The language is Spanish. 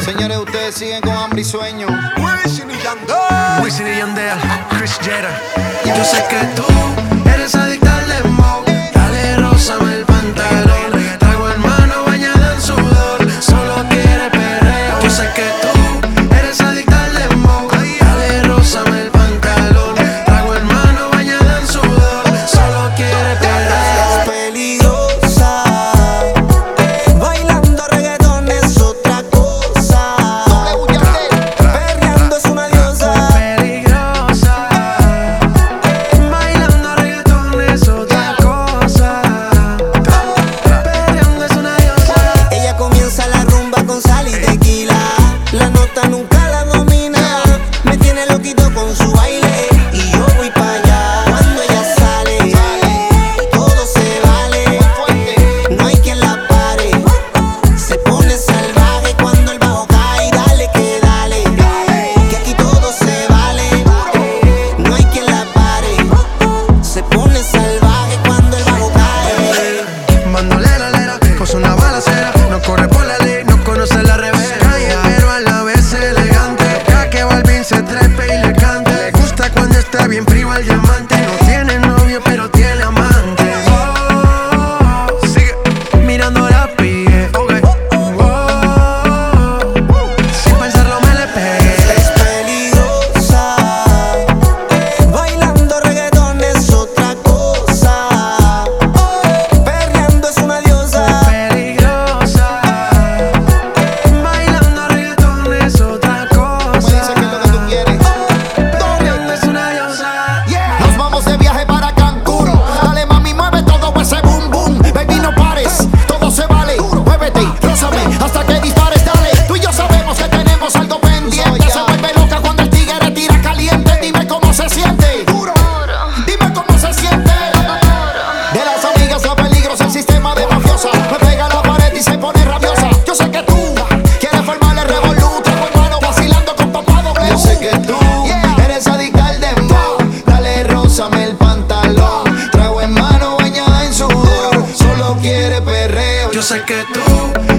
Señores, ustedes siguen con hambre y sueño. Wisin y Yandel, Chris Jenner. Yo sé que tú eres adicta al dembow. Dale, rózame el pantalón. Traigo hermano bañada en sudor. Solo quiere perreo. Yo sé que tú eres adicta al dembow. Dale, rózame el pantalón. Traigo hermano bañada en sudor. Solo quiere perreo. Es peligrosa. Bailando reggaetón es otra cosa. Perreando es una diosa. Peligrosa. Bailando reggaetón es otra cosa. Perreando es una diosa. Ella comienza la rumba con sal y tequila. La nota nunca la domina. Me tiene loquito con su baile. Y yo voy para allá. Cuando ella sale, todo se vale. No hay quien la pare. Se pone salvaje cuando el bajo cae. Dale que dale. Que aquí todo se vale. No hay quien la pare. Se pone salvaje cuando el bajo cae. Bandolera, lera, pues una balacera. No corre por la ley, no conoce la revés. Calle, pero a la vez elegante. Ya que Balvin se trepe y le cante. Le gusta cuando está bien frío el diamante. No tiene novio, pero tiene amante. Sigue mirando la pie. Sin pensarlo me le pegué. Es peligrosa. Bailando reggaetón es otra cosa. Perreando es una diosa. Peligrosa. Bailando reggaetón es otra Me dice cosa. que es lo que tú quieres. Perreando es una diosa. Nos vamos de viaje para Cancún. Dale, mami, mueve todo ese boom boom. Baby, no pares, todo se vale. Muévete, rózame hasta que dispares. Dale, tú y yo sabemos que tenemos algo pendiente. Se vuelve loca cuando el tigre tira caliente. Dime cómo se siente. Dime cómo se siente. De las amigas la peligrosa, el sistema de mafiosa. Me pega a la pared y se pone rabiosa. Yo sé que tú quieres formar el revolú. Traigo hermano vacilando con papá doble. Yo sé que tú eres adicta al dembow. Dale, rózame el pantalón. Traigo en mano bañada en sudor. Solo quiere perreo. Yo sé que tú